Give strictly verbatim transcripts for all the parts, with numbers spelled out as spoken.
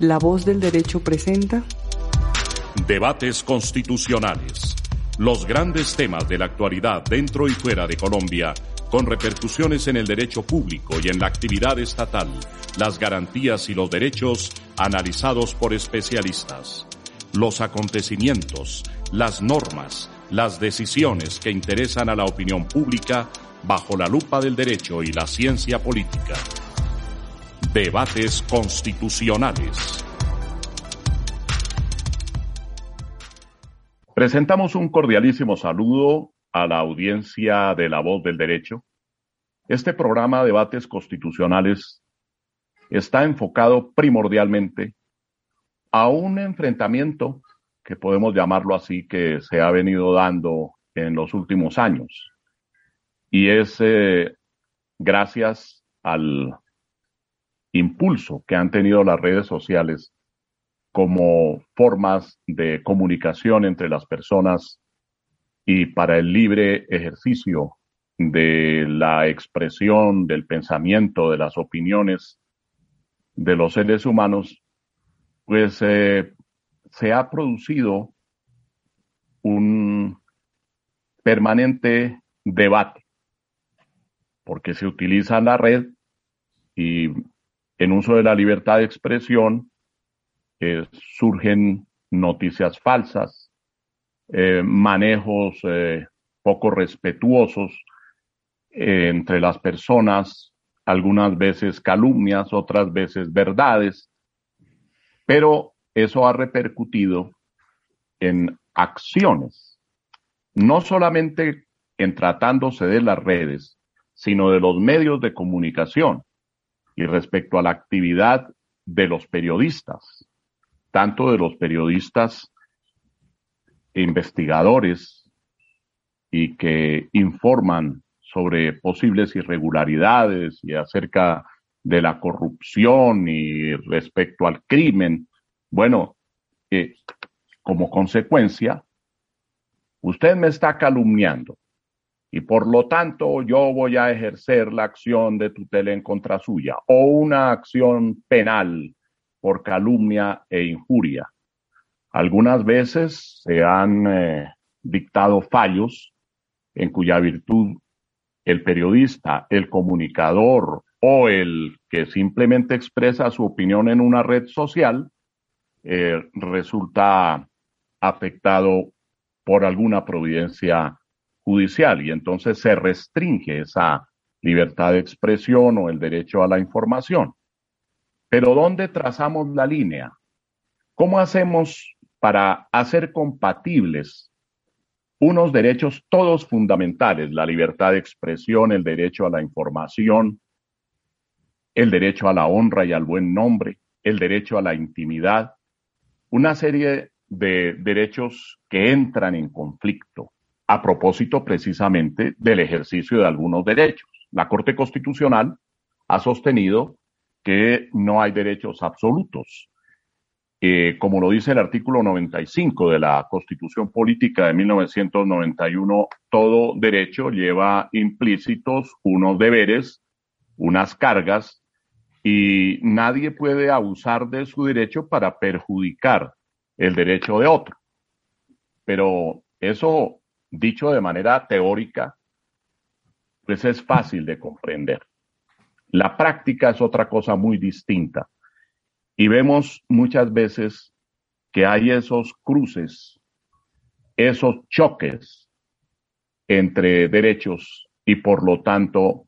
La Voz del Derecho presenta Debates constitucionales. Los grandes temas de la actualidad dentro y fuera de Colombia, con repercusiones en el derecho público y en la actividad estatal, las garantías y los derechos analizados por especialistas. Los acontecimientos, las normas, las decisiones que interesan a la opinión pública bajo la lupa del derecho y la ciencia política. Debates constitucionales. Presentamos un cordialísimo saludo a la audiencia de La Voz del Derecho. Este programa Debates Constitucionales está enfocado primordialmente a un enfrentamiento, que podemos llamarlo así, que se ha venido dando en los últimos años. Y es eh, gracias al impulso que han tenido las redes sociales como formas de comunicación entre las personas y para el libre ejercicio de la expresión, del pensamiento, de las opiniones de los seres humanos, pues eh, se ha producido un permanente debate, porque se utiliza la red y en uso de la libertad de expresión Eh, surgen noticias falsas, eh, manejos eh, poco respetuosos eh, entre las personas, algunas veces calumnias, otras veces verdades, pero eso ha repercutido en acciones, no solamente en tratándose de las redes, sino de los medios de comunicación y respecto a la actividad de los periodistas, tanto de los periodistas investigadores y que informan sobre posibles irregularidades y acerca de la corrupción y respecto al crimen. Bueno, eh, como consecuencia, usted me está calumniando y por lo tanto yo voy a ejercer la acción de tutela en contra suya o una acción penal por calumnia e injuria. Algunas veces se han eh, dictado fallos en cuya virtud el periodista, el comunicador o el que simplemente expresa su opinión en una red social eh, resulta afectado por alguna providencia judicial y entonces se restringe esa libertad de expresión o el derecho a la información. Pero ¿dónde trazamos la línea? ¿Cómo hacemos para hacer compatibles unos derechos todos fundamentales? La libertad de expresión, el derecho a la información, el derecho a la honra y al buen nombre, el derecho a la intimidad, una serie de derechos que entran en conflicto a propósito precisamente del ejercicio de algunos derechos. La Corte Constitucional ha sostenido que no hay derechos absolutos. Eh, como lo dice el artículo noventa y cinco de la Constitución Política de mil novecientos noventa y uno, todo derecho lleva implícitos unos deberes, unas cargas, y nadie puede abusar de su derecho para perjudicar el derecho de otro. Pero eso, dicho de manera teórica, pues es fácil de comprender. La práctica es otra cosa muy distinta y vemos muchas veces que hay esos cruces, esos choques entre derechos y por lo tanto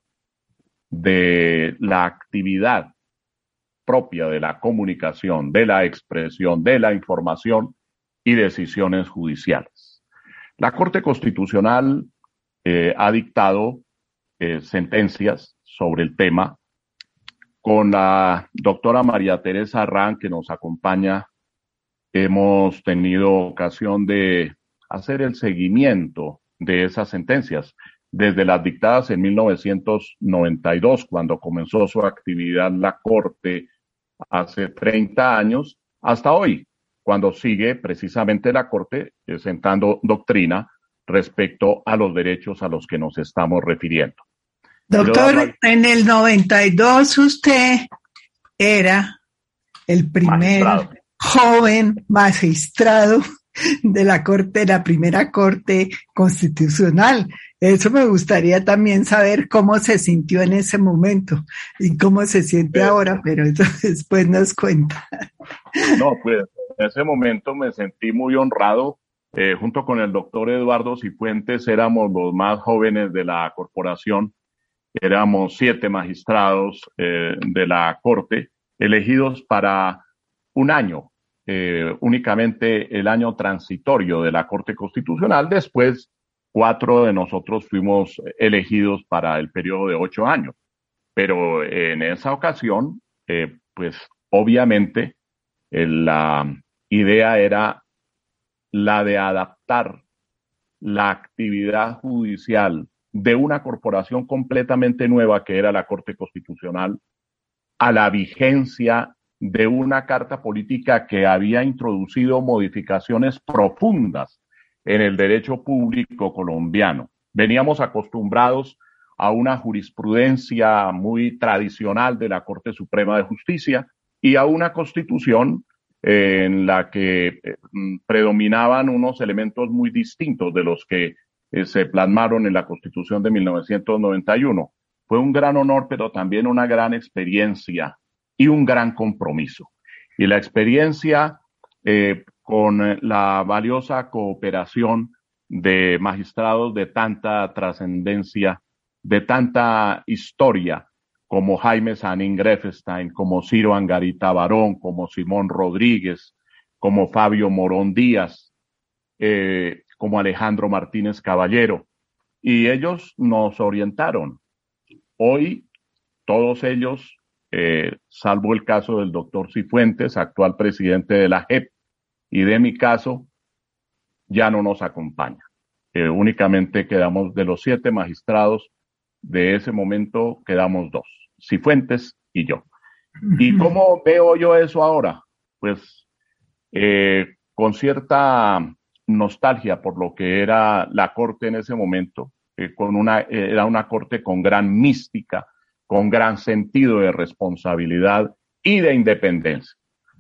de la actividad propia de la comunicación, de la expresión, de la información y decisiones judiciales. La Corte Constitucional eh, ha dictado eh, sentencias sobre el tema. Con la doctora María Teresa Arrán, que nos acompaña, hemos tenido ocasión de hacer el seguimiento de esas sentencias, desde las dictadas en mil novecientos noventa y dos, cuando comenzó su actividad la Corte hace treinta años, hasta hoy, cuando sigue precisamente la Corte sentando doctrina respecto a los derechos a los que nos estamos refiriendo. Doctor, en el noventa y dos usted era el primer magistrado. joven magistrado de la corte, de la primera corte constitucional. Eso me gustaría también saber cómo se sintió en ese momento y cómo se siente eh, ahora, pero eso después nos cuenta. No, pues en ese momento me sentí muy honrado. Eh, junto con el doctor Eduardo Cifuentes éramos los más jóvenes de la corporación. Éramos siete magistrados eh, de la corte elegidos para un año, eh, únicamente el año transitorio de la Corte Constitucional. Después, cuatro de nosotros fuimos elegidos para el periodo de ocho años. Pero en esa ocasión, eh, pues obviamente eh, la idea era la de adaptar la actividad judicial de una corporación completamente nueva que era la Corte Constitucional a la vigencia de una carta política que había introducido modificaciones profundas en el derecho público colombiano. Veníamos acostumbrados a una jurisprudencia muy tradicional de la Corte Suprema de Justicia y a una constitución eh, en la que eh, predominaban unos elementos muy distintos de los que eh, se plasmaron en la Constitución de mil novecientos noventa y uno. Fue un gran honor, pero también una gran experiencia y un gran compromiso. Y la experiencia eh, con la valiosa cooperación de magistrados de tanta trascendencia, de tanta historia, como Jaime Sanín Grefstein, como Ciro Angarita Barón, como Simón Rodríguez, como Fabio Morón Díaz, eh, como Alejandro Martínez Caballero. Y ellos nos orientaron. Hoy, todos ellos, eh, salvo el caso del doctor Cifuentes, actual presidente de la J E P, y de mi caso, ya no nos acompaña. Eh, únicamente quedamos de los siete magistrados de ese momento, quedamos dos, Cifuentes y yo. ¿Y cómo veo yo eso ahora? Pues eh, con cierta nostalgia por lo que era la corte en ese momento, eh, con una, eh, era una corte con gran mística, con gran sentido de responsabilidad y de independencia.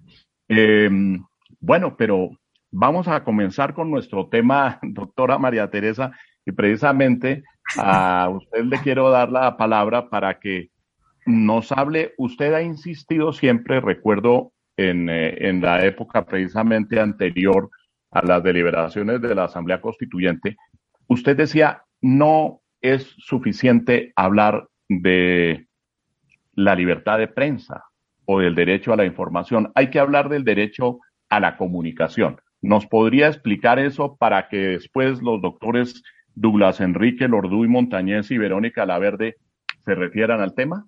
Eh, bueno, pero vamos a comenzar con nuestro tema, doctora María Teresa, y precisamente a usted le quiero dar la palabra para que nos hable. Usted ha insistido siempre, recuerdo en, eh, en la época precisamente anterior a las deliberaciones de la Asamblea Constituyente, usted decía, no es suficiente hablar de la libertad de prensa o del derecho a la información, hay que hablar del derecho a la comunicación. ¿Nos podría explicar eso para que después los doctores Douglas Enrique Lorduy Montañez y Verónica Laverde se refieran al tema?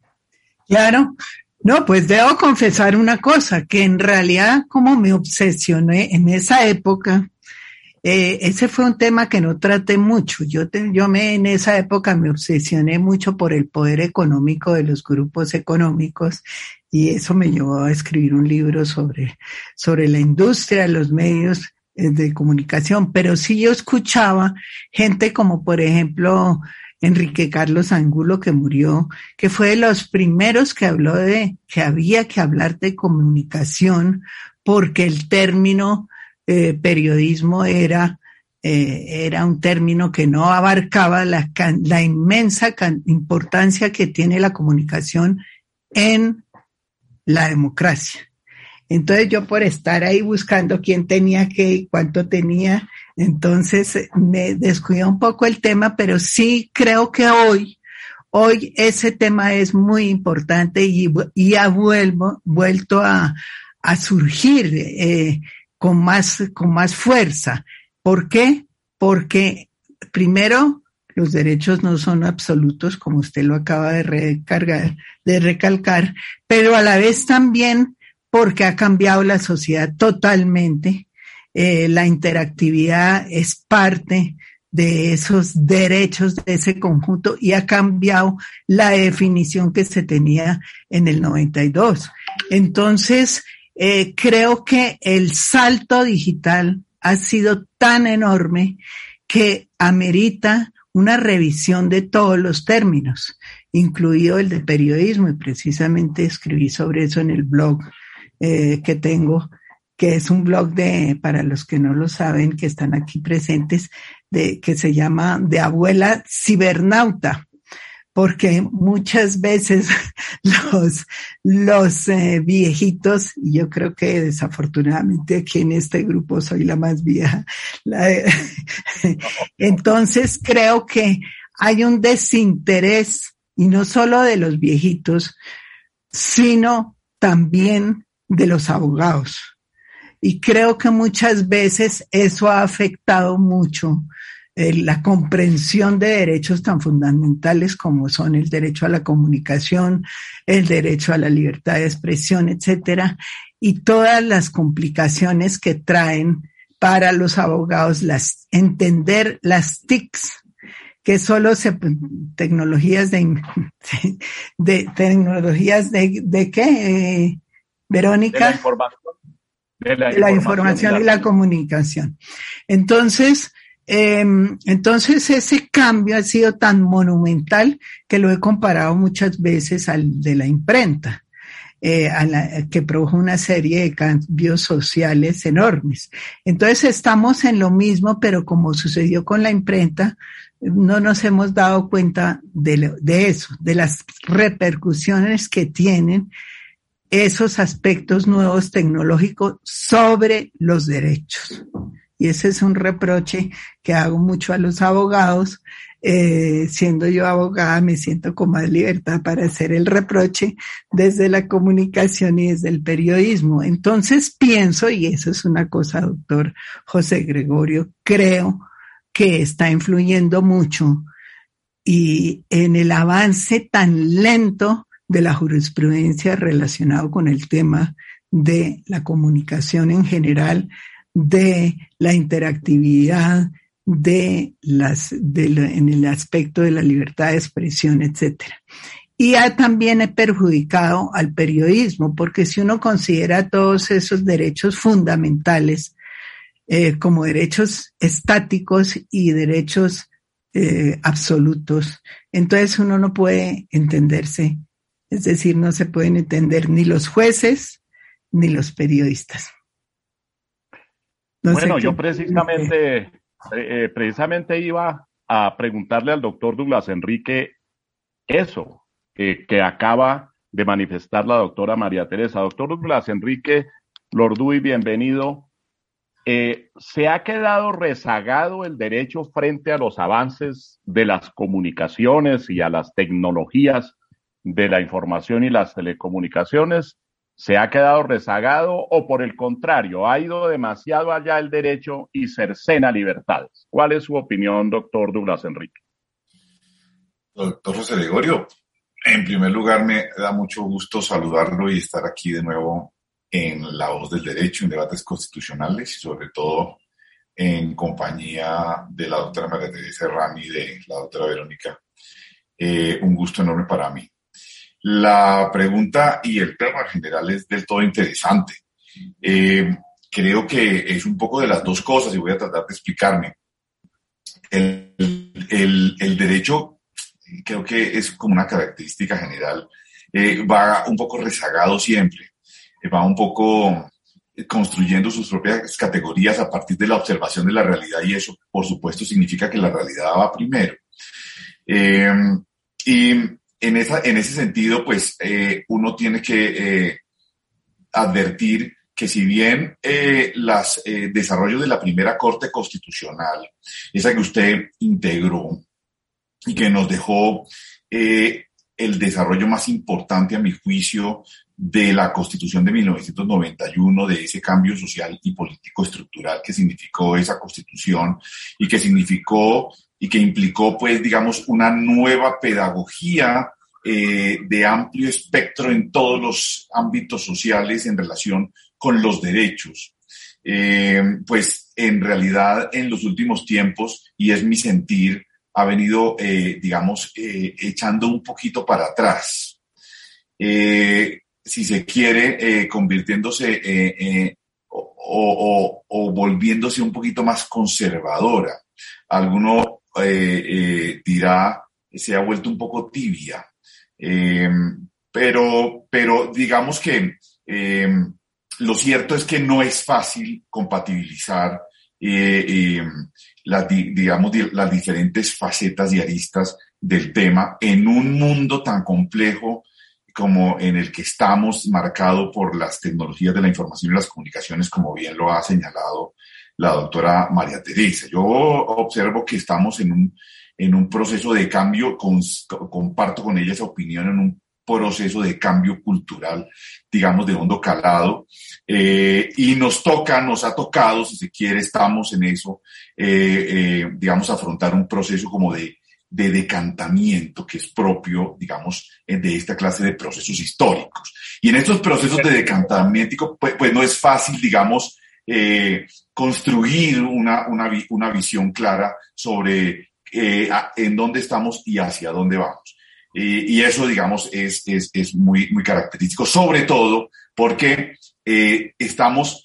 Claro. No, pues debo confesar una cosa, que en realidad como me obsesioné en esa época, eh, ese fue un tema que no traté mucho. Yo, te, yo me en esa época me obsesioné mucho por el poder económico de los grupos económicos y eso me llevó a escribir un libro sobre, sobre la industria de los medios de comunicación. Pero sí yo escuchaba gente como, por ejemplo, Enrique Carlos Angulo, que murió, que fue de los primeros que habló de que había que hablar de comunicación porque el término eh, periodismo era, eh, era un término que no abarcaba la, la inmensa importancia que tiene la comunicación en la democracia. Entonces yo por estar ahí buscando quién tenía qué y cuánto tenía, entonces me descuidé un poco el tema, pero sí creo que hoy, hoy ese tema es muy importante y, y ha vuelvo, vuelto a, a surgir eh, con más, con más fuerza. ¿Por qué? Porque primero los derechos no son absolutos, como usted lo acaba de recargar, de recalcar, pero a la vez también porque ha cambiado la sociedad totalmente. Eh, la interactividad es parte de esos derechos de ese conjunto y ha cambiado la definición que se tenía en el noventa y dos. Entonces, eh, creo que el salto digital ha sido tan enorme que amerita una revisión de todos los términos, incluido el de periodismo, y precisamente escribí sobre eso en el blog eh, que tengo, que es un blog de, para los que no lo saben, que están aquí presentes, de, que se llama De Abuela Cibernauta, porque muchas veces los, los eh, viejitos, y yo creo que desafortunadamente aquí en este grupo soy la más vieja, la, entonces creo que hay un desinterés, y no solo de los viejitos, sino también de los abogados. Y creo que muchas veces eso ha afectado mucho eh, la comprensión de derechos tan fundamentales como son el derecho a la comunicación, el derecho a la libertad de expresión, etcétera, y todas las complicaciones que traen para los abogados las entender las T I Cs, que solo se tecnologías de, de tecnologías de, de qué, eh, Verónica, de la información, de la, de la información, información y y la, la, y la comunicación. Entonces, eh, entonces ese cambio ha sido tan monumental que lo he comparado muchas veces al de la imprenta. Eh, a la, que produjo una serie de cambios sociales enormes. Entonces estamos en lo mismo, pero como sucedió con la imprenta, no nos hemos dado cuenta de, lo, de eso, de las repercusiones que tienen esos aspectos nuevos tecnológicos sobre los derechos. Y ese es un reproche que hago mucho a los abogados. Eh, siendo yo abogada, me siento con más libertad para hacer el reproche desde la comunicación y desde el periodismo. Entonces pienso, y eso es una cosa, doctor José Gregorio, creo que está influyendo mucho y en el avance tan lento de la jurisprudencia relacionado con el tema de la comunicación en general, de la interactividad, de las, de la, en el aspecto de la libertad de expresión, etcétera. Y ha también perjudicado al periodismo, porque si uno considera todos esos derechos fundamentales eh, como derechos estáticos y derechos eh, absolutos, entonces uno no puede entenderse, es decir, no se pueden entender ni los jueces ni los periodistas. No bueno, yo precisamente... Eh, precisamente iba a preguntarle al doctor Douglas Enrique eso eh, que acaba de manifestar la doctora María Teresa. Doctor Douglas Enrique Lorduy, bienvenido. Eh, ¿Se ha quedado rezagado el derecho frente a los avances de las comunicaciones y a las tecnologías de la información y las telecomunicaciones? ¿Se ha quedado rezagado o por el contrario, ha ido demasiado allá el derecho y cercena libertades? ¿Cuál es su opinión, doctor Douglas Enrique? Doctor José Gregorio, en primer lugar me da mucho gusto saludarlo y estar aquí de nuevo en La Voz del Derecho, en debates constitucionales y sobre todo en compañía de la doctora María Teresa Herrán y de la doctora Verónica. Eh, un gusto enorme para mí. La pregunta y el tema en general es del todo interesante. Eh, creo que es un poco de las dos cosas y voy a tratar de explicarme. El, el, el derecho creo que es como una característica general. Eh, va un poco rezagado siempre. Eh, va un poco construyendo sus propias categorías a partir de la observación de la realidad y eso, por supuesto, significa que la realidad va primero. Eh, y En, esa, en ese sentido, pues eh, uno tiene que eh, advertir que si bien eh, los eh, desarrollos de la primera Corte Constitucional, esa que usted integró y que nos dejó eh, el desarrollo más importante, a mi juicio, de la Constitución de mil novecientos noventa y uno, de ese cambio social y político estructural que significó esa Constitución y que significó y que implicó, pues, digamos, una nueva pedagogía eh, de amplio espectro en todos los ámbitos sociales en relación con los derechos. Eh, pues, en realidad, en los últimos tiempos, y es mi sentir, ha venido, eh, digamos, eh, echando un poquito para atrás. Eh, si se quiere, eh, convirtiéndose eh, eh, o, o, o volviéndose un poquito más conservadora. Alguno eh, eh, dirá, se ha vuelto un poco tibia, eh, pero, pero digamos que eh, lo cierto es que no es fácil compatibilizar eh, eh, las, digamos, las diferentes facetas y aristas del tema en un mundo tan complejo como en el que estamos, marcado por las tecnologías de la información y las comunicaciones, como bien lo ha señalado la doctora María Teresa. Yo observo que estamos en un, en un proceso de cambio, con, comparto con ella esa opinión, en un proceso de cambio cultural, digamos, de hondo calado, eh, y nos toca, nos ha tocado, si se quiere, estamos en eso, eh, eh, digamos, afrontar un proceso como de de decantamiento que es propio, digamos, de esta clase de procesos históricos. Y en estos procesos de decantamiento, pues, pues no es fácil, digamos, eh, construir una, una, una visión clara sobre eh, a, en dónde estamos y hacia dónde vamos. Y, y eso, digamos, es, es, es muy, muy característico, sobre todo porque eh, estamos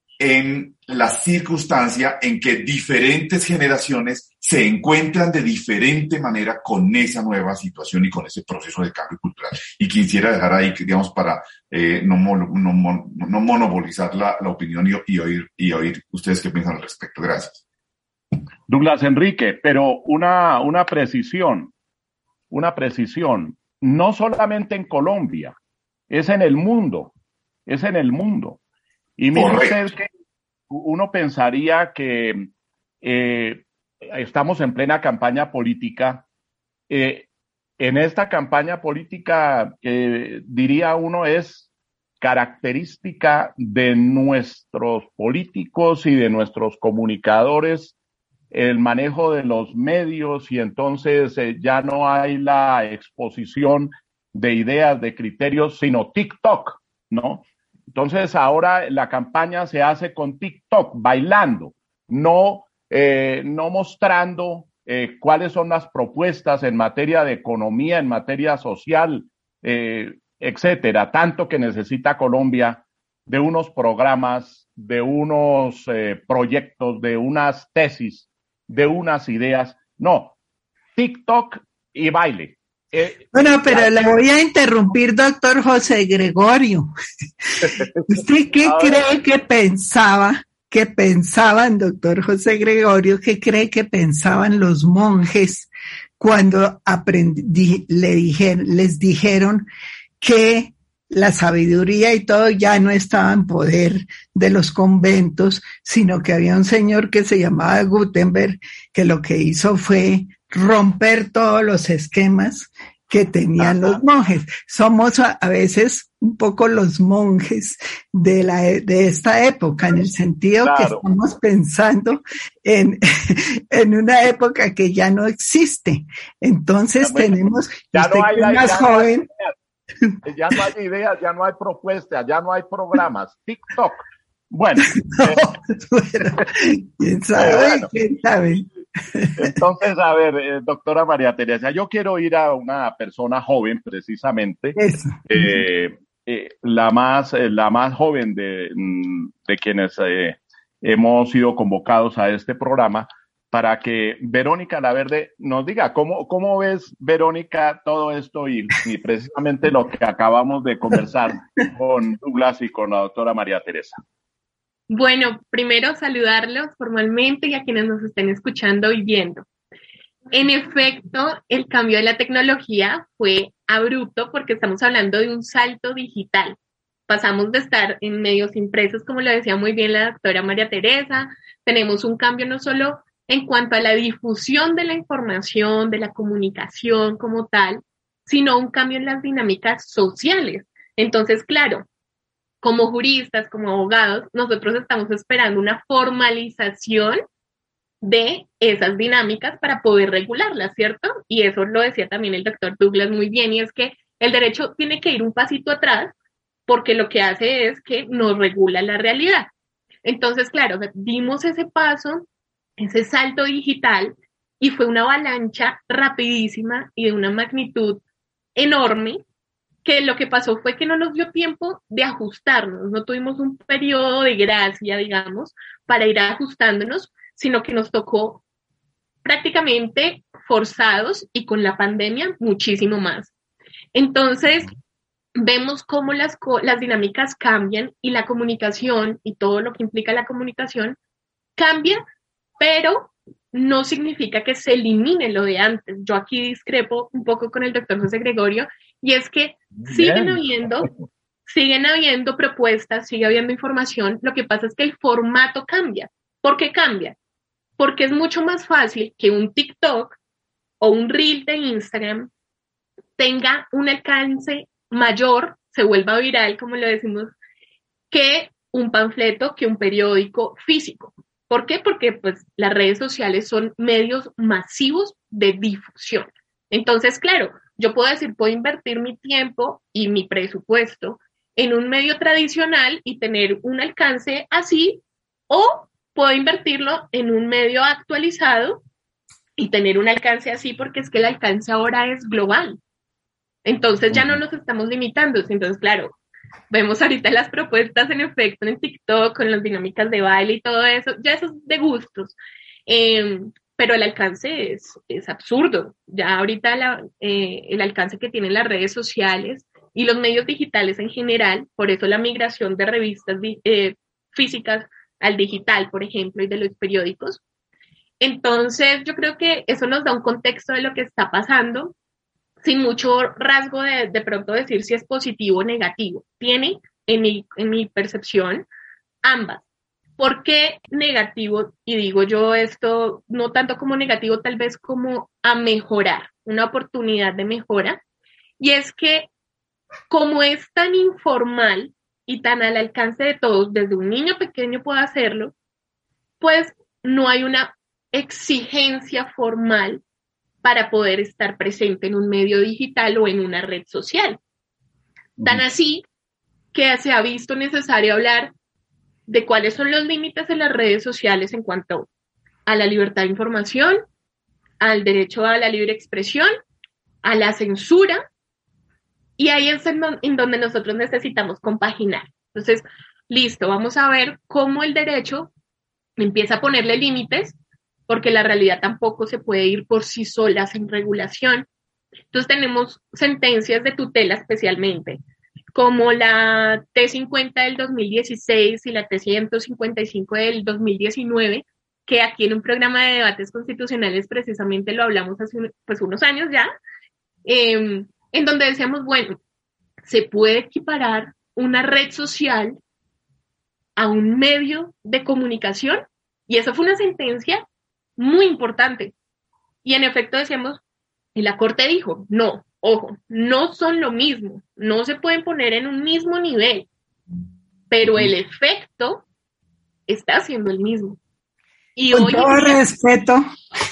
en la circunstancia en que diferentes generaciones se encuentran de diferente manera con esa nueva situación y con ese proceso de cambio cultural. Y quisiera dejar ahí, digamos, para eh, no, no, no monopolizar la, la opinión y, y, oír, y oír ustedes qué piensan al respecto. Gracias. Douglas Enrique, pero una, una precisión, una precisión, no solamente en Colombia, es en el mundo, es en el mundo. Y mire usted que uno pensaría que eh, estamos en plena campaña política. Eh, en esta campaña política, eh, diría uno, es característica de nuestros políticos y de nuestros comunicadores el manejo de los medios, y entonces eh, ya no hay la exposición de ideas, de criterios, sino TikTok, ¿no? Entonces ahora la campaña se hace con TikTok, bailando, no, eh, no mostrando eh, cuáles son las propuestas en materia de economía, en materia social, eh, etcétera. Tanto que necesita Colombia de unos programas, de unos eh, proyectos, de unas tesis, de unas ideas. No, TikTok y baile. Eh, bueno, pero le voy a interrumpir, doctor José Gregorio. ¿Usted qué cree que pensaba, que pensaban, doctor José Gregorio, qué cree que pensaban los monjes cuando aprendí, le dijeron, les dijeron que la sabiduría y todo ya no estaba en poder de los conventos, sino que había un señor que se llamaba Gutenberg, que lo que hizo fue romper todos los esquemas que tenían Ajá. los monjes? Somos a, a veces un poco los monjes de la de esta época, en el sentido claro. que estamos pensando en, en una época que ya no existe. Entonces ya, bueno, tenemos, ya usted no hay, que es más ya joven. No hay, ya no hay ideas, ya no hay propuestas, ya no hay programas. TikTok. Bueno. No, eh, bueno ¿quién sabe? Bueno. ¿Quién sabe? Entonces, a ver, eh, doctora María Teresa, yo quiero ir a una persona joven, precisamente, eh, eh, la más eh, la más joven de, de quienes eh, hemos sido convocados a este programa, para que Verónica Laverde nos diga cómo, cómo ves, Verónica, todo esto y, y precisamente lo que acabamos de conversar con Douglas y con la doctora María Teresa. Bueno, primero saludarlos formalmente y a quienes nos estén escuchando y viendo. En efecto, el cambio de la tecnología fue abrupto porque estamos hablando de un salto digital. Pasamos de estar en medios impresos, como lo decía muy bien la doctora María Teresa, tenemos un cambio no solo en cuanto a la difusión de la información, de la comunicación como tal, sino un cambio en las dinámicas sociales. Entonces, claro, como juristas, como abogados, nosotros estamos esperando una formalización de esas dinámicas para poder regularlas, ¿cierto? Y eso lo decía también el doctor Douglas muy bien, y es que el derecho tiene que ir un pasito atrás porque lo que hace es que nos regula la realidad. Entonces, claro, dimos ese paso, ese salto digital, y fue una avalancha rapidísima y de una magnitud enorme, que lo que pasó fue que no nos dio tiempo de ajustarnos, no tuvimos un periodo de gracia, digamos, para ir ajustándonos, sino que nos tocó prácticamente forzados y con la pandemia muchísimo más. Entonces, vemos cómo las, las dinámicas cambian y la comunicación y todo lo que implica la comunicación cambia, pero no significa que se elimine lo de antes. Yo aquí discrepo un poco con el doctor José Gregorio, y es que Bien. siguen habiendo, siguen habiendo propuestas, sigue habiendo información, lo que pasa es que el formato cambia. ¿Por qué cambia? Porque es mucho más fácil que un TikTok o un Reel de Instagram tenga un alcance mayor, se vuelva viral, como lo decimos, que un panfleto, que un periódico físico. ¿Por qué? Porque pues, las redes sociales son medios masivos de difusión. Entonces, claro, yo puedo decir, puedo invertir mi tiempo y mi presupuesto en un medio tradicional y tener un alcance así, o puedo invertirlo en un medio actualizado y tener un alcance así, porque es que el alcance ahora es global. Entonces ya no nos estamos limitando. Entonces, claro, vemos ahorita las propuestas en efecto en TikTok con las dinámicas de baile y todo eso, ya eso es de gustos, eh, pero el alcance es, es absurdo. Ya ahorita la, eh, el alcance que tienen las redes sociales y los medios digitales en general, por eso la migración de revistas eh, físicas al digital, por ejemplo, y de los periódicos. Entonces yo creo que eso nos da un contexto de lo que está pasando, sin mucho rasgo de, de pronto decir si es positivo o negativo. Tiene, en mi, en mi percepción, ambas. ¿Por qué negativo? Y digo yo esto no tanto como negativo, tal vez como a mejorar, una oportunidad de mejora. Y es que como es tan informal y tan al alcance de todos, desde un niño pequeño puede hacerlo, pues no hay una exigencia formal para poder estar presente en un medio digital o en una red social. Tan así que se ha visto necesario hablar de cuáles son los límites de las redes sociales en cuanto a la libertad de información, al derecho a la libre expresión, a la censura, y ahí es en, don, en donde nosotros necesitamos compaginar. Entonces, listo, vamos a ver cómo el derecho empieza a ponerle límites, porque la realidad tampoco se puede ir por sí sola sin regulación. Entonces tenemos sentencias de tutela especialmente, como la T cincuenta del dos mil dieciséis y la T ciento cincuenta y cinco del dos mil diecinueve, que aquí en un programa de debates constitucionales precisamente lo hablamos hace un, pues unos años ya, eh, en donde decíamos, bueno, se puede equiparar una red social a un medio de comunicación, y eso fue una sentencia muy importante. Y en efecto decíamos, y la Corte dijo, no, ojo, no son lo mismo, no se pueden poner en un mismo nivel, pero el efecto está siendo el mismo. Y con hoy todo día, respeto,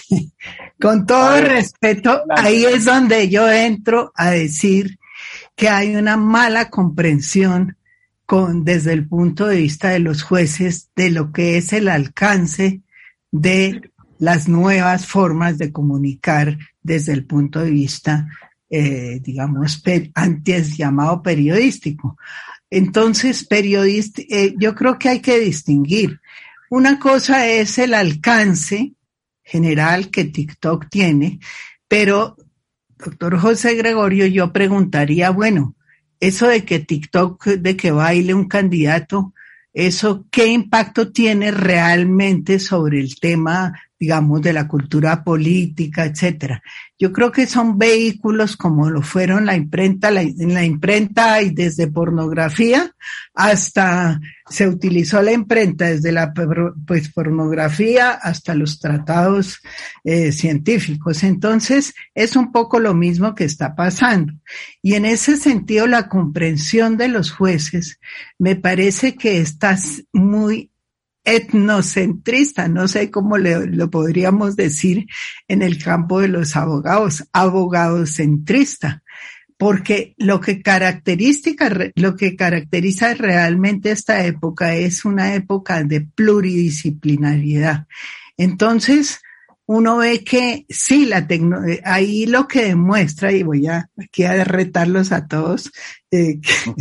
con todo ver, respeto, la, ahí es donde yo entro a decir que hay una mala comprensión con, desde el punto de vista de los jueces de lo que es el alcance de las nuevas formas de comunicar desde el punto de vista, eh, digamos, per, antes llamado periodístico. Entonces, periodist, eh, yo creo que hay que distinguir. Una cosa es el alcance general que TikTok tiene, pero, doctor José Gregorio, yo preguntaría, bueno, eso de que TikTok, de que baile un candidato, ¿eso qué impacto tiene realmente sobre el tema, digamos, de la cultura política, etcétera? Yo creo que son vehículos como lo fueron la imprenta, la, en la imprenta y desde pornografía hasta se utilizó la imprenta desde la pues pornografía hasta los tratados eh, científicos. Entonces es un poco lo mismo que está pasando. Y en ese sentido la comprensión de los jueces me parece que está muy etnocentrista, no sé cómo le, lo podríamos decir en el campo de los abogados, abogadocentrista, porque lo que caracteriza, lo que caracteriza realmente esta época es una época de pluridisciplinariedad. Entonces, uno ve que sí, la tecno, ahí lo que demuestra, y voy a aquí a retarlos a todos, eh,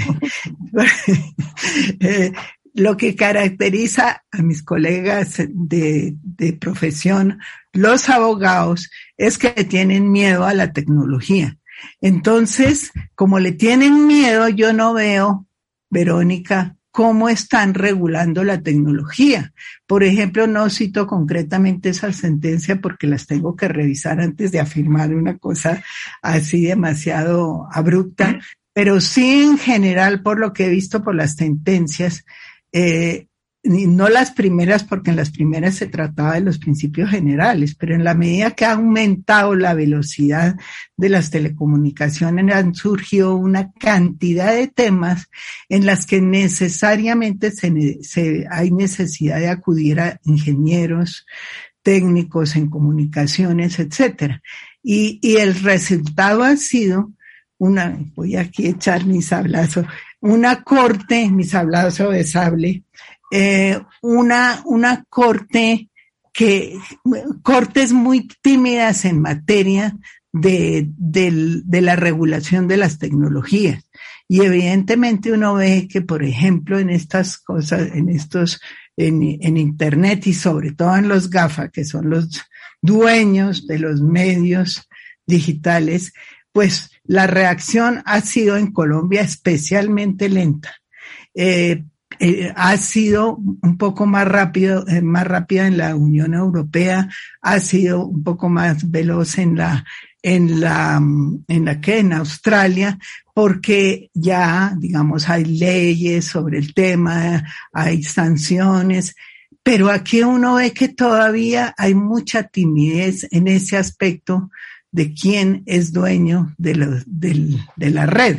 eh, lo que caracteriza a mis colegas de, de profesión, los abogados, es que tienen miedo a la tecnología. Entonces, como le tienen miedo, yo no veo, Verónica, cómo están regulando la tecnología. Por ejemplo, no cito concretamente esa sentencia porque las tengo que revisar antes de afirmar una cosa así demasiado abrupta, pero sí en general, por lo que he visto por las sentencias, eh, no las primeras, porque en las primeras se trataba de los principios generales, pero en la medida que ha aumentado la velocidad de las telecomunicaciones, han surgido una cantidad de temas en las que necesariamente se, se, hay necesidad de acudir a ingenieros, técnicos en comunicaciones, etcétera. Y, y el resultado ha sido una, voy aquí a echar mi sablazo, una corte, mi sablazo de sable, Eh, una, una corte que, cortes muy tímidas en materia de, de, de la regulación de las tecnologías. Y evidentemente uno ve que, por ejemplo, en estas cosas, en estos, en, en Internet y sobre todo en los GAFA, que son los dueños de los medios digitales, pues la reacción ha sido en Colombia especialmente lenta. Eh, Eh, ha sido un poco más rápido, eh, más rápida en la Unión Europea, ha sido un poco más veloz en la, en la, en la que en Australia, porque ya, digamos, hay leyes sobre el tema, hay sanciones, pero aquí uno ve que todavía hay mucha timidez en ese aspecto de quién es dueño de, lo, de, de la red.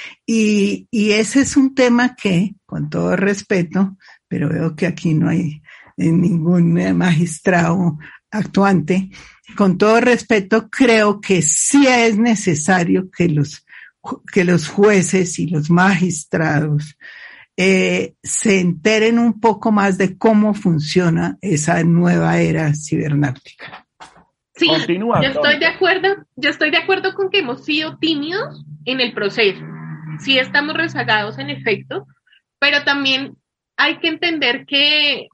Y, y ese es un tema que, con todo respeto, pero veo que aquí no hay ningún magistrado actuante, con todo respeto, creo que sí es necesario que los, que los jueces y los magistrados eh, se enteren un poco más de cómo funciona esa nueva era cibernética. Sí, Continúa, yo estoy de acuerdo, yo estoy de acuerdo con que hemos sido tímidos en el proceso. Sí estamos rezagados en efecto, pero también hay que entender que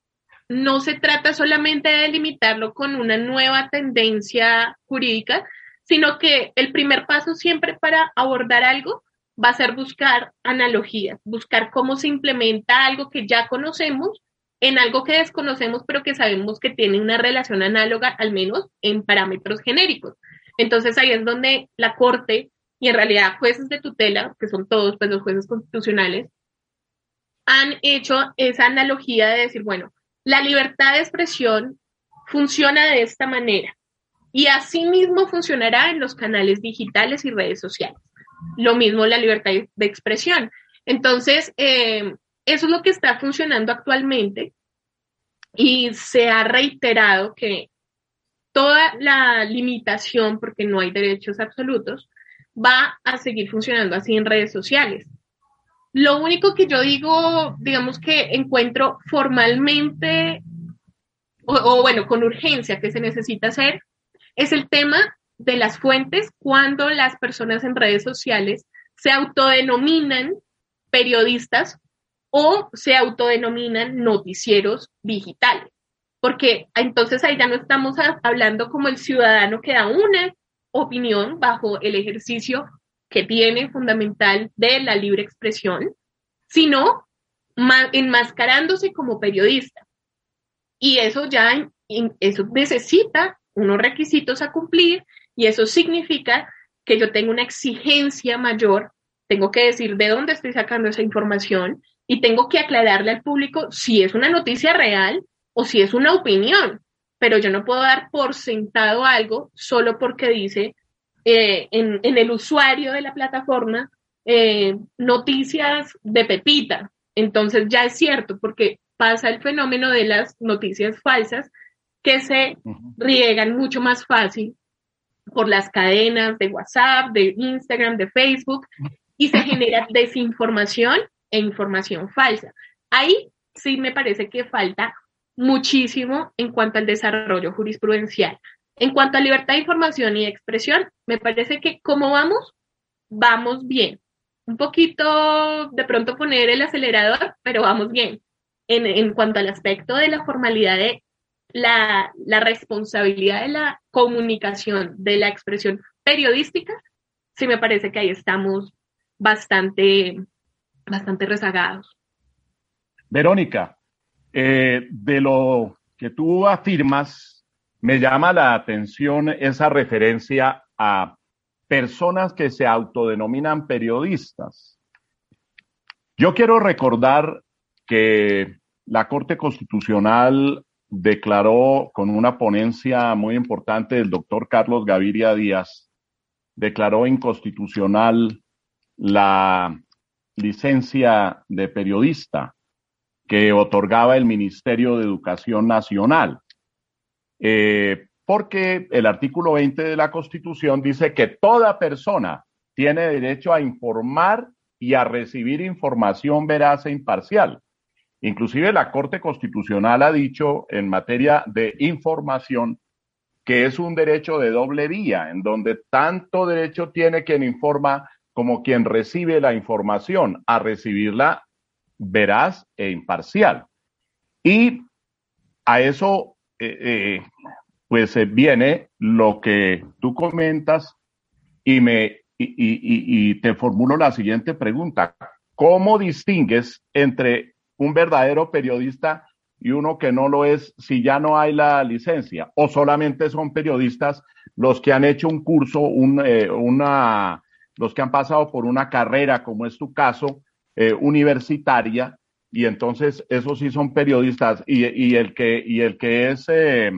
no se trata solamente de delimitarlo con una nueva tendencia jurídica, sino que el primer paso siempre para abordar algo va a ser buscar analogías, buscar cómo se implementa algo que ya conocemos en algo que desconocemos, pero que sabemos que tiene una relación análoga, al menos en parámetros genéricos. Entonces ahí es donde la Corte, y en realidad jueces de tutela, que son todos pues los jueces constitucionales, han hecho esa analogía de decir, bueno, la libertad de expresión funciona de esta manera, y así mismo funcionará en los canales digitales y redes sociales. Lo mismo la libertad de expresión. Entonces, eh, eso es lo que está funcionando actualmente, y se ha reiterado que toda la limitación, porque no hay derechos absolutos, va a seguir funcionando así en redes sociales. Lo único que yo digo, digamos que encuentro formalmente, o, o bueno, con urgencia que se necesita hacer, es el tema de las fuentes cuando las personas en redes sociales se autodenominan periodistas o se autodenominan noticieros digitales. Porque entonces ahí ya no estamos hablando como el ciudadano que da una opinión bajo el ejercicio que tiene fundamental de la libre expresión, sino enmascarándose como periodista. Y eso ya eso necesita unos requisitos a cumplir, y eso significa que yo tengo una exigencia mayor, tengo que decir de dónde estoy sacando esa información y tengo que aclararle al público si es una noticia real o si es una opinión. Pero yo no puedo dar por sentado algo solo porque dice eh, en, en el usuario de la plataforma eh, noticias de Pepita. Entonces ya es cierto, porque pasa el fenómeno de las noticias falsas que se riegan mucho más fácil por las cadenas de WhatsApp, de Instagram, de Facebook, y se genera desinformación e información falsa. Ahí sí me parece que falta muchísimo en cuanto al desarrollo jurisprudencial. En cuanto a libertad de información y de expresión, me parece que como vamos, vamos bien. Un poquito de pronto poner el acelerador, pero vamos bien. En, en cuanto al aspecto de la formalidad de la, la responsabilidad de la comunicación, de la expresión periodística, sí me parece que ahí estamos bastante, bastante rezagados. Verónica, eh, de lo que tú afirmas, me llama la atención esa referencia a personas que se autodenominan periodistas. Yo quiero recordar que la Corte Constitucional declaró con una ponencia muy importante del doctor Carlos Gaviria Díaz, declaró inconstitucional la licencia de periodista que otorgaba el Ministerio de Educación Nacional, eh, porque el artículo veinte de la Constitución dice que toda persona tiene derecho a informar y a recibir información veraz e imparcial. Inclusive la Corte Constitucional ha dicho en materia de información que es un derecho de doble vía, en donde tanto derecho tiene quien informa como quien recibe la información a recibirla veraz e imparcial. Y a eso eh, eh, pues eh, viene lo que tú comentas y, me, y, y, y te formulo la siguiente pregunta. ¿Cómo distingues entre un verdadero periodista y uno que no lo es si ya no hay la licencia? ¿O solamente son periodistas los que han hecho un curso, un, eh, una, los que han pasado por una carrera, como es tu caso, eh, universitaria, y entonces esos sí son periodistas, y, y, el, que, y el que es eh,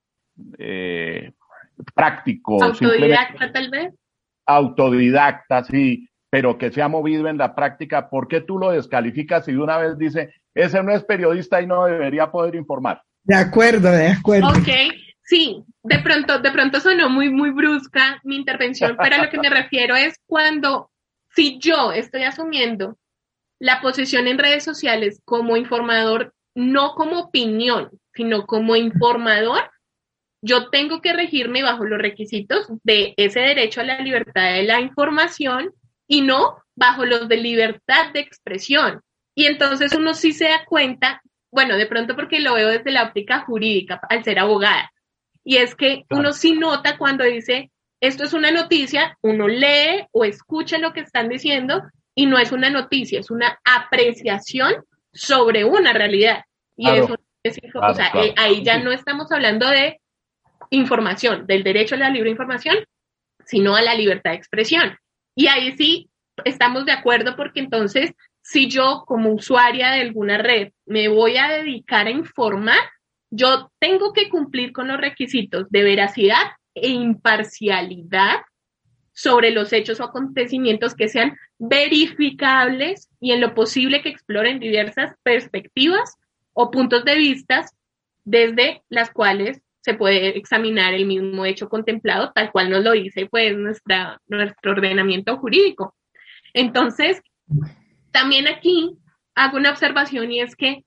eh, práctico, autodidacta tal vez? Autodidacta, sí, pero que se ha movido en la práctica, ¿por qué tú lo descalificas y de una vez dice, ese no es periodista y no debería poder informar? De acuerdo, de acuerdo. Ok, sí, de pronto, de pronto sonó muy, muy brusca mi intervención, pero a lo que me refiero es cuando, si yo estoy asumiendo la posición en redes sociales como informador, no como opinión, sino como informador, yo tengo que regirme bajo los requisitos de ese derecho a la libertad de la información y no bajo los de libertad de expresión. Y entonces uno sí se da cuenta, bueno, de pronto porque lo veo desde la óptica jurídica, al ser abogada, y es que uno sí nota cuando dice, esto es una noticia, uno lee o escucha lo que están diciendo, y no es una noticia, es una apreciación sobre una realidad. Y claro, eso es, claro, o sea, claro, eh, ahí ya sí. No estamos hablando de información, del derecho a la libre información, sino a la libertad de expresión. Y ahí sí estamos de acuerdo, porque entonces, si yo como usuaria de alguna red me voy a dedicar a informar, yo tengo que cumplir con los requisitos de veracidad e imparcialidad sobre los hechos o acontecimientos que sean verificables y en lo posible que exploren diversas perspectivas o puntos de vista desde las cuales se puede examinar el mismo hecho contemplado, tal cual nos lo dice pues nuestra, nuestro ordenamiento jurídico. Entonces, también aquí hago una observación, y es que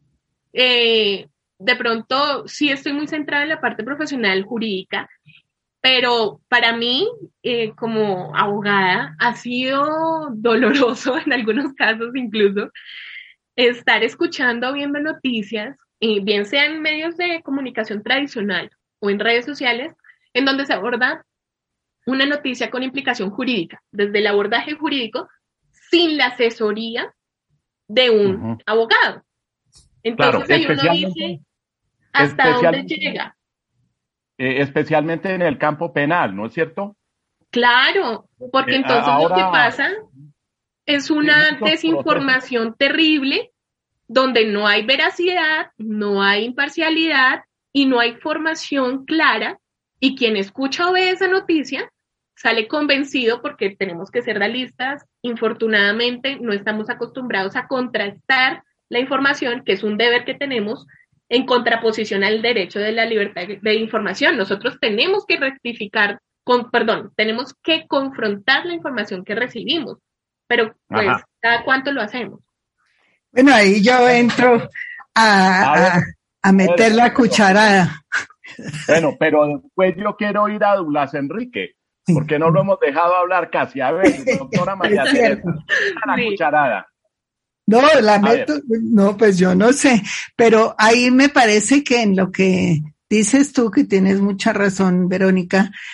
eh, de pronto sí estoy muy centrada en la parte profesional jurídica, pero para mí, eh, como abogada, ha sido doloroso en algunos casos incluso estar escuchando o viendo noticias, eh, bien sea en medios de comunicación tradicional o en redes sociales, en donde se aborda una noticia con implicación jurídica, desde el abordaje jurídico, sin la asesoría de un uh-huh. abogado. Entonces claro, ahí uno dice, ¿hasta dónde llega? Eh, especialmente en el campo penal, ¿no es cierto? Claro, porque entonces eh, ahora, lo que pasa es una desinformación procesos. terrible, donde no hay veracidad, no hay imparcialidad y no hay formación clara, y quien escucha o ve esa noticia sale convencido, porque tenemos que ser realistas, infortunadamente no estamos acostumbrados a contrastar la información, que es un deber que tenemos, en contraposición al derecho de la libertad de información. Nosotros tenemos que rectificar, con, perdón, tenemos que confrontar la información que recibimos, pero pues Ajá. ¿cada cuánto lo hacemos? Bueno, ahí yo entro a, a, a meter la cucharada. Bueno, pero después yo quiero ir a Douglas Enrique, porque no lo hemos dejado hablar casi. A ver, doctora María Teresa, la sí. cucharada. No, la meto, no, pues yo no sé, pero ahí me parece que en lo que dices tú, que tienes mucha razón, Verónica,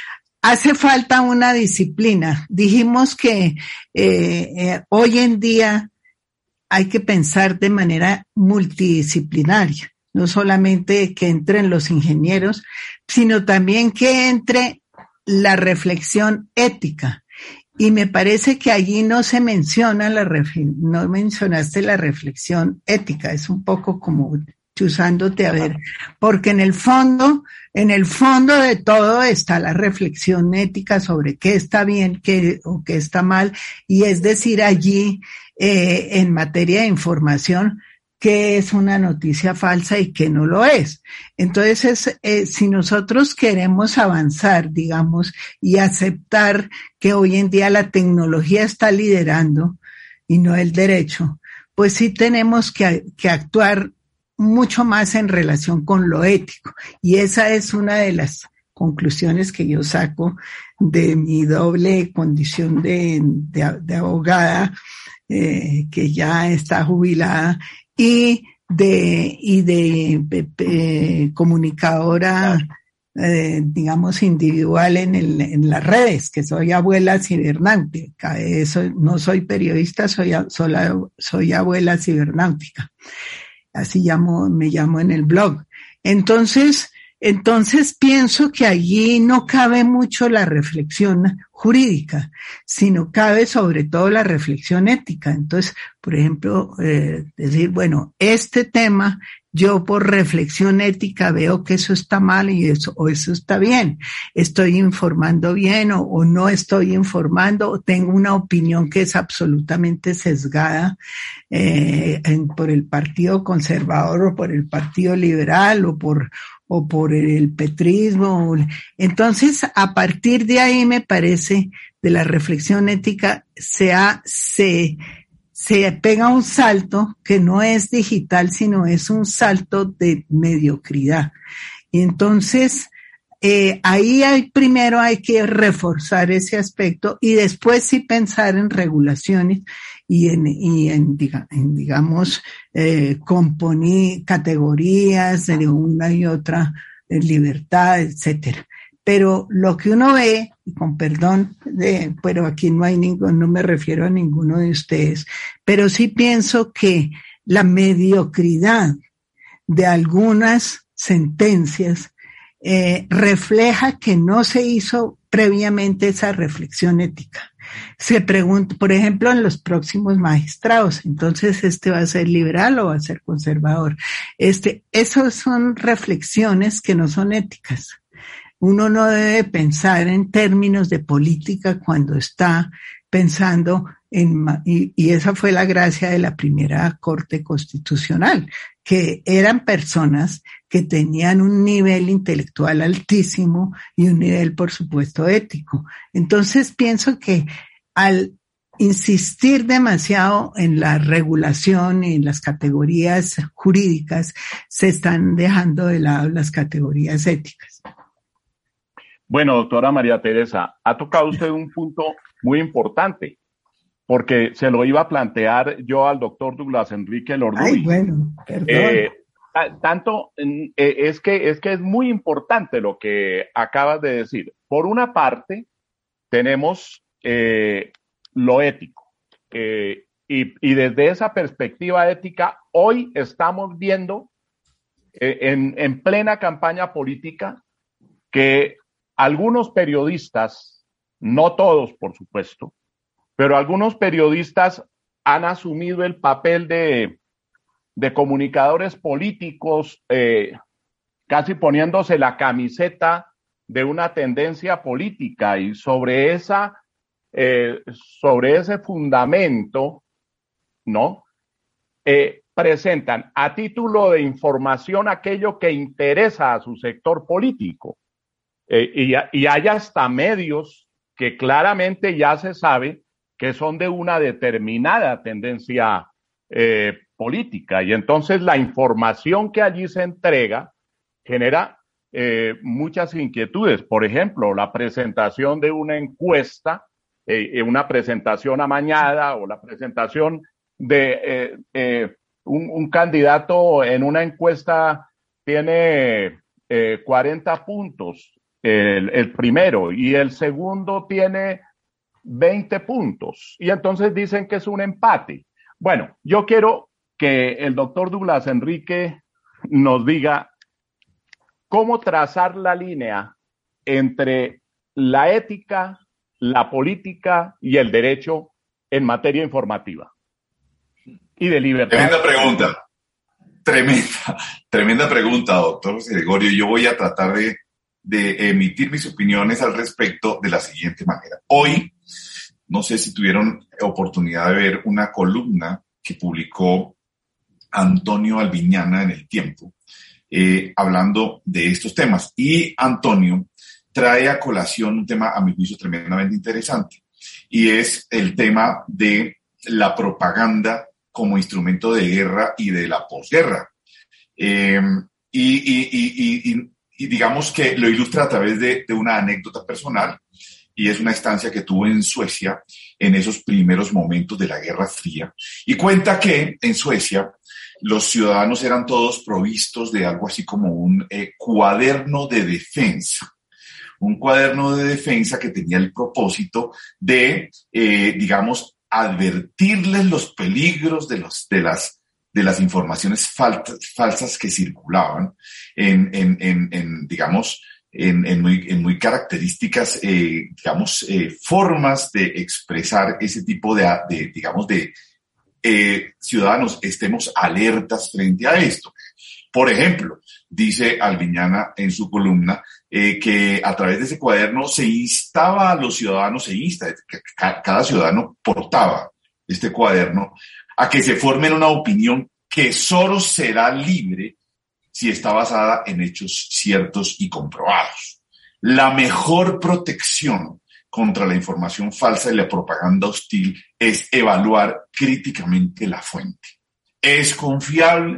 hace falta una disciplina. Dijimos que eh, eh, hoy en día hay que pensar de manera multidisciplinaria, no solamente que entren los ingenieros, sino también que entre la reflexión ética. Y me parece que allí no se menciona la no mencionaste la reflexión ética, es un poco como chuzándote a ver, porque en el fondo, en el fondo de todo está la reflexión ética sobre qué está bien, qué o qué está mal, y es decir, allí eh, en materia de información, qué es una noticia falsa y qué no lo es. Entonces, es, eh, si nosotros queremos avanzar, digamos, y aceptar que hoy en día la tecnología está liderando y no el derecho, pues sí tenemos que, que actuar mucho más en relación con lo ético. Y esa es una de las conclusiones que yo saco de mi doble condición de, de, de abogada, eh, que ya está jubilada, y de, y de, de, de comunicadora, eh, digamos, individual en, el, en las redes, que soy abuela cibernáutica. Eso, no soy periodista, soy, soy, soy abuela cibernáutica. Así llamo, me llamo en el blog. Entonces, entonces pienso que allí no cabe mucho la reflexión jurídica, sino cabe sobre todo la reflexión ética. Entonces, por ejemplo, eh, decir, bueno, este tema, yo por reflexión ética veo que eso está mal y eso, o eso está bien. Estoy informando bien o, o no estoy informando, o tengo una opinión que es absolutamente sesgada eh, en, por el Partido Conservador o por el Partido Liberal o por o por el petrismo. Entonces, a partir de ahí me parece, de la reflexión ética, se, ha, se, se pega un salto que no es digital, sino es un salto de mediocridad. Y entonces, eh, ahí hay, primero hay que reforzar ese aspecto y después sí pensar en regulaciones y en, y en, diga, en digamos, eh, componer categorías de una y otra eh, libertad, etcétera. Pero lo que uno ve, y con perdón, de, pero aquí no hay ningún, no me refiero a ninguno de ustedes, pero sí pienso que la mediocridad de algunas sentencias eh, refleja que no se hizo previamente esa reflexión ética. Se pregunta, por ejemplo, en los próximos magistrados, entonces este va a ser liberal o va a ser conservador. Este, esas son reflexiones que no son éticas. Uno no debe pensar en términos de política cuando está pensando en, y, y esa fue la gracia de la primera Corte Constitucional, que eran personas que tenían un nivel intelectual altísimo y un nivel, por supuesto, ético. Entonces pienso que al insistir demasiado en la regulación y en las categorías jurídicas, se están dejando de lado las categorías éticas. Bueno, doctora María Teresa, ha tocado usted un punto muy importante, porque se lo iba a plantear yo al doctor Douglas Enrique Lorduy. Ay, bueno, perdón. Eh, tanto eh, es que es que es muy importante lo que acabas de decir. Por una parte, tenemos eh, lo ético, eh, y, y desde esa perspectiva ética, hoy estamos viendo eh, en, en plena campaña política que algunos periodistas, no todos, por supuesto, pero algunos periodistas han asumido el papel de, de comunicadores políticos, eh, casi poniéndose la camiseta de una tendencia política, y sobre esa, eh, sobre ese fundamento, ¿no? Eh, presentan a título de información aquello que interesa a su sector político. Eh, y, y hay hasta medios que claramente ya se sabe que son de una determinada tendencia eh, política, y entonces la información que allí se entrega genera eh, muchas inquietudes. Por ejemplo, la presentación de una encuesta, eh, una presentación amañada, o la presentación de eh, eh, un, un candidato en una encuesta tiene eh, cuarenta puntos, el, el primero, y el segundo tiene veinte puntos, y entonces dicen que es un empate. Bueno, yo quiero que el doctor Douglas Enrique nos diga cómo trazar la línea entre la ética, la política y el derecho en materia informativa y de libertad. Tremenda pregunta, tremenda, tremenda pregunta, doctor José Gregorio. Yo voy a tratar de, de emitir mis opiniones al respecto de la siguiente manera. Hoy, no sé si tuvieron oportunidad de ver una columna que publicó Antonio Albiñana en El Tiempo, eh, hablando de estos temas. Y Antonio trae a colación un tema, a mi juicio, tremendamente interesante, y es el tema de la propaganda como instrumento de guerra y de la posguerra. Eh, y, y, y, y, y digamos que lo ilustra a través de, de una anécdota personal, y es una estancia que tuvo en Suecia en esos primeros momentos de la Guerra Fría. Y cuenta que en Suecia los ciudadanos eran todos provistos de algo así como un eh, cuaderno de defensa. Un cuaderno de defensa que tenía el propósito de, eh, digamos, advertirles los peligros de, los, de, las, de las informaciones faltas, falsas que circulaban en, en, en, en digamos, en, en, muy, en muy características, eh, digamos, eh, formas de expresar ese tipo de, de digamos, de eh, ciudadanos, estemos alertas frente a esto. Por ejemplo, dice Albiñana en su columna eh, que a través de ese cuaderno se instaba a los ciudadanos, se insta, que cada ciudadano portaba este cuaderno, a que se formen una opinión que solo será libre si está basada en hechos ciertos y comprobados. La mejor protección contra la información falsa y la propaganda hostil es evaluar críticamente la fuente. ¿Es confiable?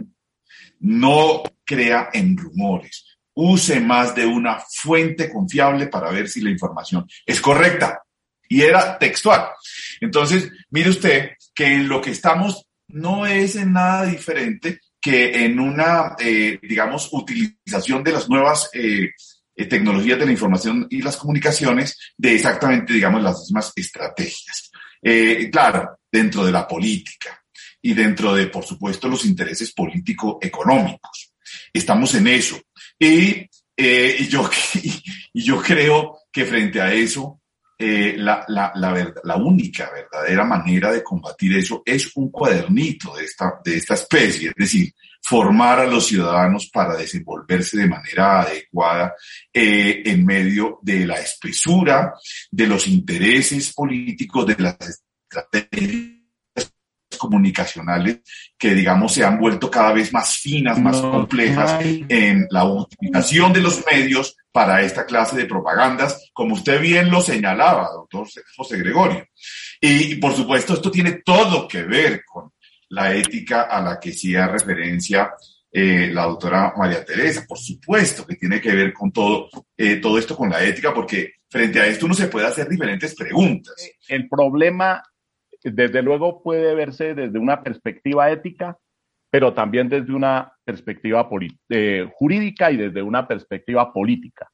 No crea en rumores. Use más de una fuente confiable para ver si la información es correcta. Y era textual. Entonces, mire usted que en lo que estamos no es en nada diferente que en una, eh, digamos, utilización de las nuevas eh, eh, tecnologías de la información y las comunicaciones de exactamente, digamos, las mismas estrategias. Eh, claro, dentro de la política y dentro de, por supuesto, los intereses político-económicos. Estamos en eso. Y, eh, y, yo, y, y yo creo que frente a eso, eh, la, la, la, verdad, la única verdadera manera de combatir eso es un cuadernito de esta, de esta especie, es decir, formar a los ciudadanos para desenvolverse de manera adecuada eh, en medio de la espesura, de los intereses políticos, de las estrategias comunicacionales que, digamos, se han vuelto cada vez más finas, más no, complejas ay. en la utilización de los medios para esta clase de propagandas, como usted bien lo señalaba, doctor José Gregorio. Y, por supuesto, esto tiene todo que ver con la ética a la que hacía referencia eh, la doctora María Teresa. Por supuesto que tiene que ver con todo, eh, todo esto con la ética, porque frente a esto uno se puede hacer diferentes preguntas. El problema, desde luego, puede verse desde una perspectiva ética, pero también desde una perspectiva eh, jurídica y desde una perspectiva política.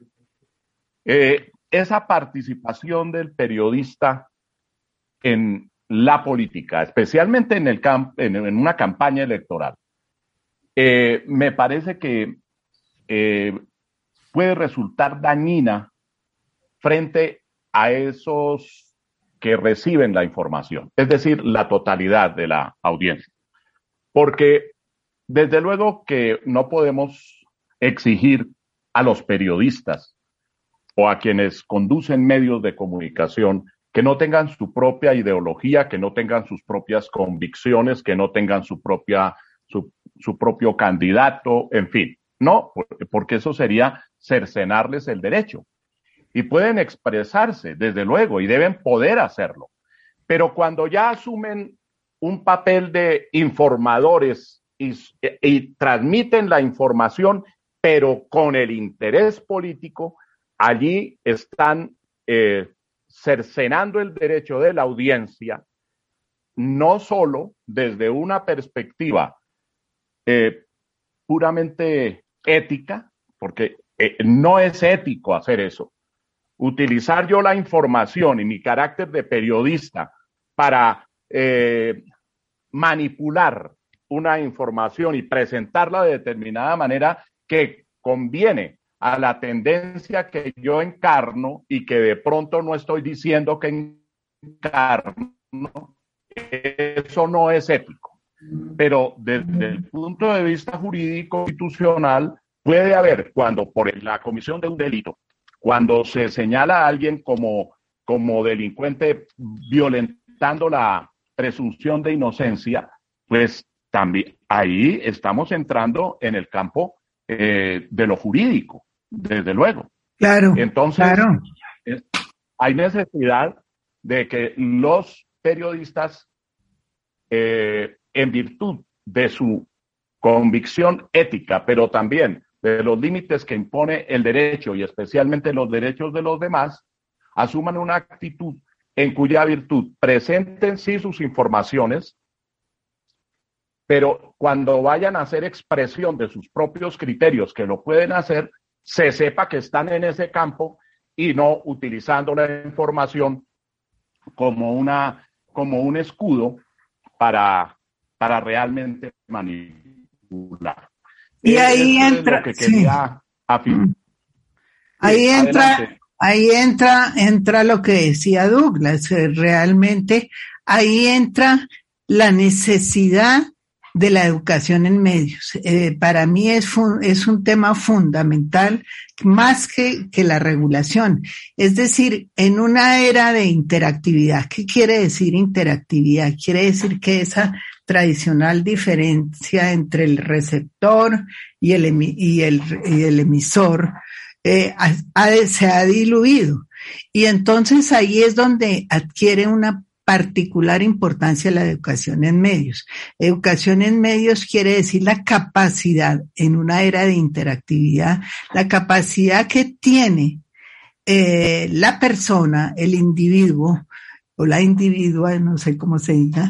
Eh, esa participación del periodista en la política, especialmente en, el camp en, en una campaña electoral, eh, me parece que eh, puede resultar dañina frente a esos que reciben la información, es decir, la totalidad de la audiencia. Porque desde luego que no podemos exigir a los periodistas o a quienes conducen medios de comunicación que no tengan su propia ideología, que no tengan sus propias convicciones, que no tengan su propia, su, su propio candidato, en fin. No, porque eso sería cercenarles el derecho. Y pueden expresarse, desde luego, y deben poder hacerlo. Pero cuando ya asumen un papel de informadores y, y transmiten la información, pero con el interés político, allí están eh, cercenando el derecho de la audiencia, no solo desde una perspectiva eh, puramente ética, porque eh, no es ético hacer eso. Utilizar yo la información y mi carácter de periodista para eh, manipular una información y presentarla de determinada manera que conviene a la tendencia que yo encarno y que de pronto no estoy diciendo que encarno, eso no es ético. Pero desde el punto de vista jurídico constitucional puede haber, cuando por la comisión de un delito, cuando se señala a alguien como, como delincuente violentando la presunción de inocencia, pues también ahí estamos entrando en el campo eh, de lo jurídico, desde luego. Claro. Entonces, claro. Es, hay necesidad de que los periodistas, eh, en virtud de su convicción ética, pero también de los límites que impone el derecho y especialmente los derechos de los demás, asuman una actitud en cuya virtud presenten sí sus informaciones, pero cuando vayan a hacer expresión de sus propios criterios, que lo pueden hacer, se sepa que están en ese campo y no utilizando la información como una, como un escudo para, para realmente manipular. Y ahí Eso entra, es lo que quería sí. afirmar. Ahí sí, entra, adelante. ahí entra, entra lo que decía Douglas, realmente ahí entra la necesidad de la educación en medios. Eh, para mí es, es un tema fundamental, más que, que la regulación. Es decir, en una era de interactividad, ¿qué quiere decir interactividad? Quiere decir que esa tradicional diferencia entre el receptor y el, y el, y el emisor eh, ha, ha, se ha diluido. Y entonces ahí es donde adquiere una particular importancia la educación en medios. Educación en medios quiere decir la capacidad en una era de interactividad, la capacidad que tiene eh, la persona, el individuo, o la individua, no sé cómo se diga,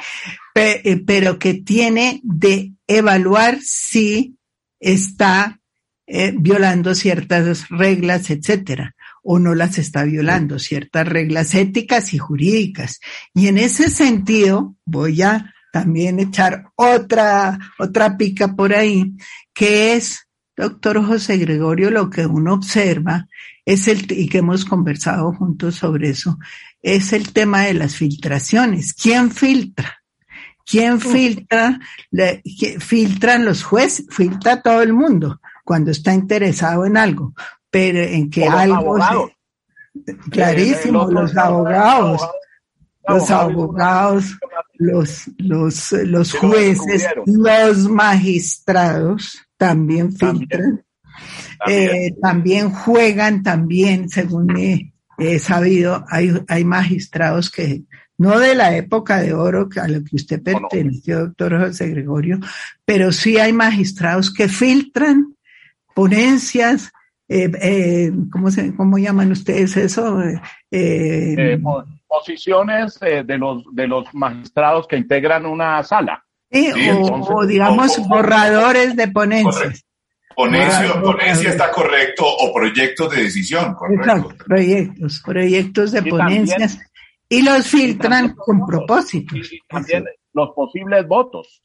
pero que tiene de evaluar si está eh, violando ciertas reglas, etcétera, o no las está violando, ciertas reglas éticas y jurídicas. Y en ese sentido, voy a también echar otra, otra pica por ahí, que es, doctor José Gregorio, lo que uno observa es el, y que hemos conversado juntos sobre eso, es el tema de las filtraciones. ¿Quién filtra? ¿Quién filtra? Le, filtran los jueces, filtra todo el mundo cuando está interesado en algo, pero en que algo abogados. Se, clarísimo, eh, los, los abogados, los abogados, los, los, los jueces, los magistrados también filtran, también, eh, también juegan, también, según he, he sabido, hay, hay magistrados que no de la época de oro a lo que usted perteneció, doctor José Gregorio, pero sí hay magistrados que filtran ponencias, eh, eh, ¿cómo se, cómo llaman ustedes eso? Eh, eh, posiciones eh, de los de los magistrados que integran una sala. Sí, sí, o, entonces, o digamos o, o, borradores de ponencias. Ponencia, ponencia está correcto, o proyectos de decisión, correcto. Exacto, proyectos, proyectos de y ponencias. También, y los filtran y con votos, propósito. Y, y también eso. Los posibles votos.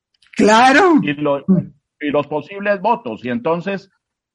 Claro. Y, lo, y los posibles votos. Y entonces,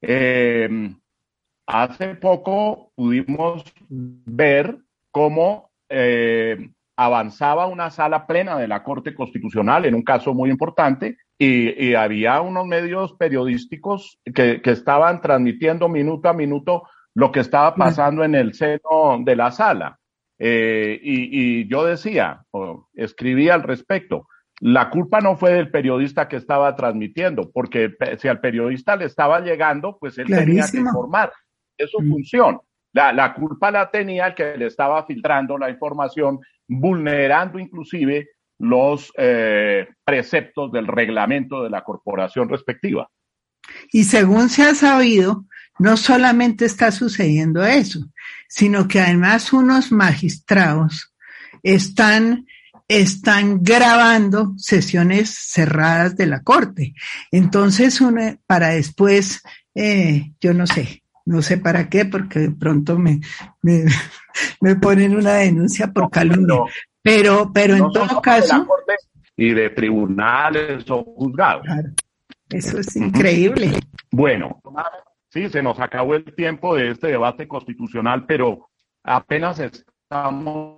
eh, hace poco pudimos ver cómo eh, avanzaba una sala plena de la Corte Constitucional en un caso muy importante y, y había unos medios periodísticos que, que estaban transmitiendo minuto a minuto lo que estaba pasando en el seno de la sala. Eh, y, y yo decía, o escribía al respecto, la culpa no fue del periodista que estaba transmitiendo, porque si al periodista le estaba llegando, pues él Clarísimo. tenía que informar. Es su mm. función. La, la culpa la tenía el que le estaba filtrando la información, vulnerando inclusive los eh, preceptos del reglamento de la corporación respectiva. Y según se ha sabido, no solamente está sucediendo eso, sino que además unos magistrados están, están grabando sesiones cerradas de la Corte. Entonces, uno, para después eh, yo no sé, no sé para qué, porque de pronto me, me, me ponen una denuncia por calumnia. Pero, pero en todo caso... Y de tribunales o juzgados. Claro, eso es increíble. Bueno, sí, se nos acabó el tiempo de este debate constitucional, pero apenas estamos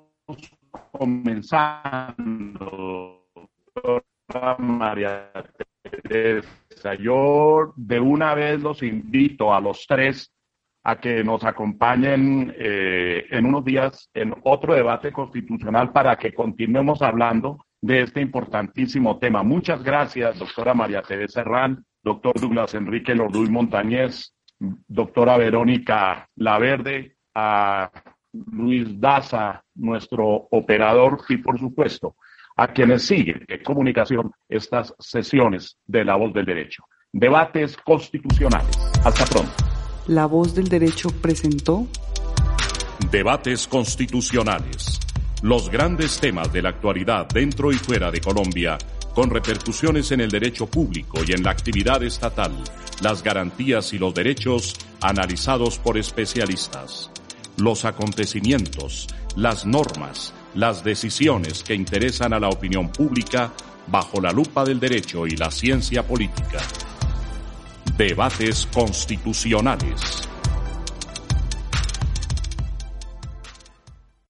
comenzando, doctora María Teresa. Yo de una vez los invito a los tres a que nos acompañen eh, en unos días en otro debate constitucional para que continuemos hablando de este importantísimo tema. Muchas gracias, doctora María Teresa Herrán, doctor Douglas Enrique Lorduy Montañez, doctora Verónica Laverde, a Luis Daza, nuestro operador, y por supuesto, a quienes siguen en comunicación estas sesiones de La Voz del Derecho. Debates constitucionales. Hasta pronto. La Voz del Derecho presentó Debates constitucionales. Los grandes temas de la actualidad dentro y fuera de Colombia, con repercusiones en el derecho público y en la actividad estatal, las garantías y los derechos analizados por especialistas. Los acontecimientos, las normas, las decisiones que interesan a la opinión pública bajo la lupa del derecho y la ciencia política. Debates constitucionales.